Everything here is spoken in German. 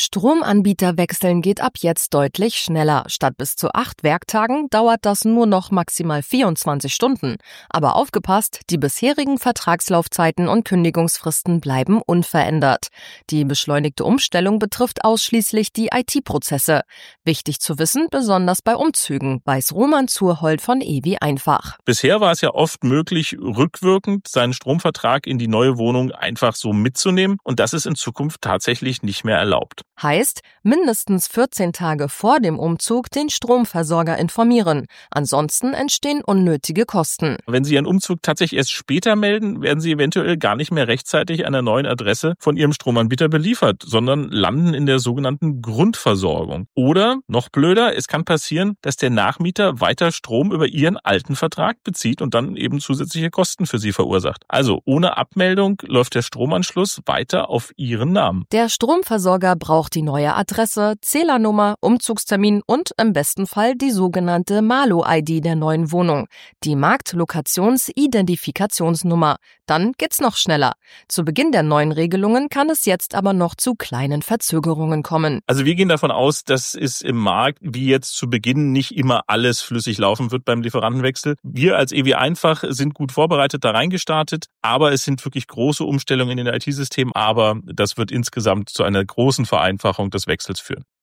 Stromanbieter wechseln geht ab jetzt deutlich schneller. Statt bis zu 8 Werktagen dauert das nur noch maximal 24 Stunden. Aber aufgepasst, die bisherigen Vertragslaufzeiten und Kündigungsfristen bleiben unverändert. Die beschleunigte Umstellung betrifft ausschließlich die IT-Prozesse. Wichtig zu wissen, besonders bei Umzügen, weiß Roman Zurhold von EWI einfach. Bisher war es ja oft möglich, rückwirkend seinen Stromvertrag in die neue Wohnung einfach so mitzunehmen. Und das ist in Zukunft tatsächlich nicht mehr erlaubt. Heißt, mindestens 14 Tage vor dem Umzug den Stromversorger informieren. Ansonsten entstehen unnötige Kosten. Wenn Sie Ihren Umzug tatsächlich erst später melden, werden Sie eventuell gar nicht mehr rechtzeitig an der neuen Adresse von Ihrem Stromanbieter beliefert, sondern landen in der sogenannten Grundversorgung. Oder, noch blöder, es kann passieren, dass der Nachmieter weiter Strom über Ihren alten Vertrag bezieht und dann eben zusätzliche Kosten für Sie verursacht. Also ohne Abmeldung läuft der Stromanschluss weiter auf Ihren Namen. Der Stromversorger braucht die neue Adresse, Zählernummer, Umzugstermin und im besten Fall die sogenannte Malo-ID der neuen Wohnung, die Marktlokations-Identifikationsnummer. Dann geht's noch schneller. Zu Beginn der neuen Regelungen kann es jetzt aber noch zu kleinen Verzögerungen kommen. Also wir gehen davon aus, dass es im Markt wie jetzt zu Beginn nicht immer alles flüssig laufen wird beim Lieferantenwechsel. Wir als EWI einfach sind gut vorbereitet da reingestartet, aber es sind wirklich große Umstellungen in den IT-Systemen, aber das wird insgesamt zu einer großen Vereinfachung des Wechsels führen.